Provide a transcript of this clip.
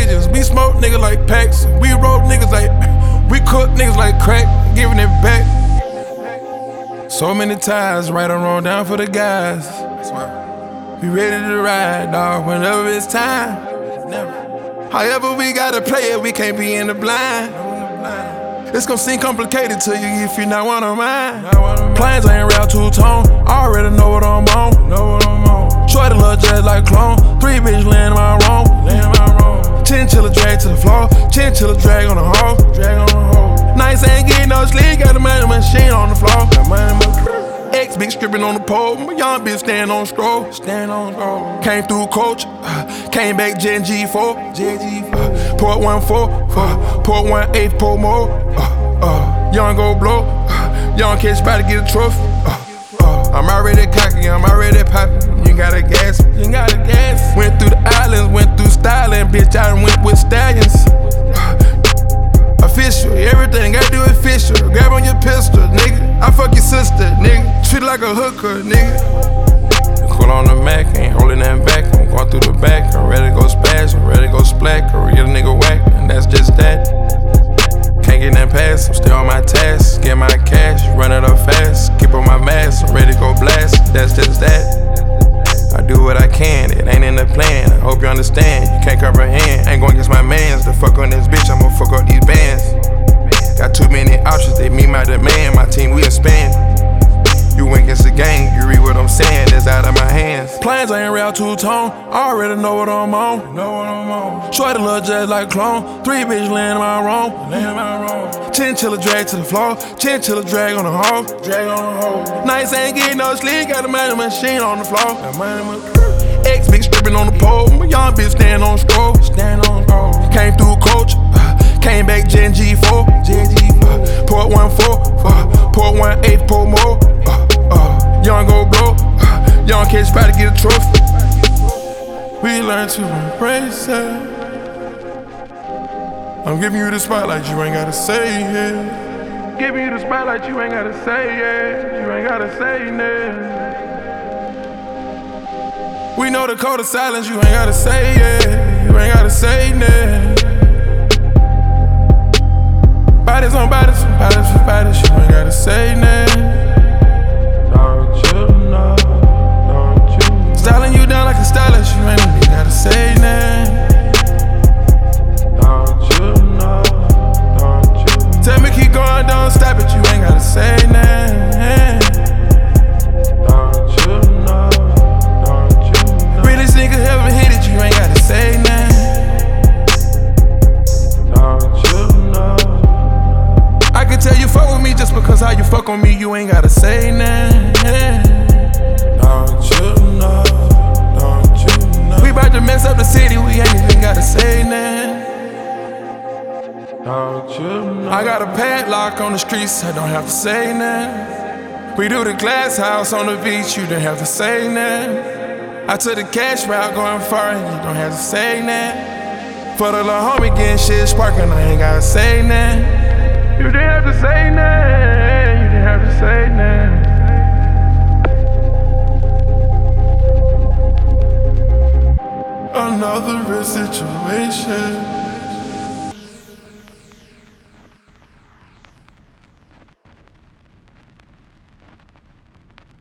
contagious. We smoke niggas like packs. We roll niggas like, we cook niggas like crack, giving it back. So many times, right or wrong, down for the guys. We ready to ride, dog, whenever it's time. However we gotta play it, we can't be in the blind. It's gon' seem complicated to you if you not one of mine. Planes ain't real two-tone, already know what I'm on. Shorty love just like clone, 3 bitches laying in my room. Chinchilla drag to the floor, chinchilla drag on the hole. Nights ain't getting no sleep, got the money machine on the floor. X big stripping on the pole, my young bitch stand on scroll. Came through coach, came back Gen G4. Port 1-4, port 1-8, pour more. Young go blow, young catch by to get a trophy. I'm already cocky, I'm already poppin'. You gotta gas, Went through the islands, went through styling, bitch. I done went with stallions. Official, everything I do official. Grab on your pistol, nigga. I fuck your sister, nigga. Treat like a hooker, nigga. Cool on the Mac, ain't holding that back. I'm going through the back, I'm ready to go splash, I'm ready to go splack, or get a nigga whack, and that's just that. Can't get that pass, I'm still on my task. Get my cash, run it up fast. Keep on my mask, I'm ready to go blast, that's just that. I do what I can, it ain't in the plan. I hope you understand, you can't comprehend. Ain't going against my mans, to fuck on this bitch, I'ma fuck up these bands. Got too many options, they meet my demand. My team, we expand. You went against the gang, you read what I'm saying, it's out of my hands. Planes ain't real two-tone, already know what I'm on. Shorty love just like clone, 3 bitches laying in my room. Chinchilla drag to the floor, chinchilla drag on the hole. Nights ain't getting no sleep, got the money machine on the floor. X big stripping on the pole, my young bitch stand on scroll. Came through coach, came back Gen G4. Port 1-4, port 1-8, pour more. Young go blow, young catch by to get a trophy. We learn to embrace it. I'm giving you the spotlight, you ain't gotta say it. Giving you the spotlight, you ain't gotta say it. You ain't gotta say nothing. We know the code of silence, you ain't gotta say it. You ain't gotta say nothing. Bodies on bodies, bodies for bodies, you ain't gotta say nothing. Styling you down like a stylist, you ain't even gotta say nothing. Tell me keep going, don't stop it, you ain't gotta say nothing. Realest nigga ever hit it, you ain't gotta say nothing. I can tell you fuck with me just because how you fuck on me, you ain't gotta say nothing. We bout to mess up the city, we ain't even gotta say nothing. I got a padlock on the streets, I don't have to say nothing. We do the glass house on the beach, you don't have to say nothing. I took the cash route going far, and you don't have to say nothing. For the little homie getting shit sparking, I ain't gotta say nothing. You didn't have to say nothing, you didn't have to say nothing. Another real situation.